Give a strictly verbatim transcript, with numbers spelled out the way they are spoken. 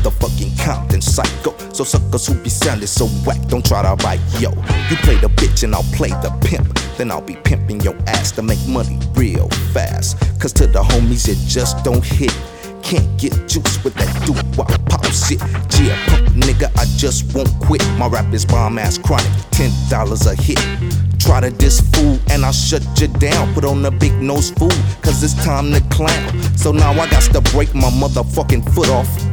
motherfucking Compton psycho. So suckers who be sounding so whack, don't try to bite. Yo, you play the bitch and I'll play the pimp. Then I'll be pimping your ass to make money real fast. Cause to the homies it just don't hit. Can't get juice with that doo-wop pop shit. Yeah, punk nigga, I just won't quit. My rap is bomb ass chronic, ten dollars a hit. Try to diss fool and I'll shut you down. Put on a big nose fool, cause it's time to clown. So now I got to break my motherfucking foot off.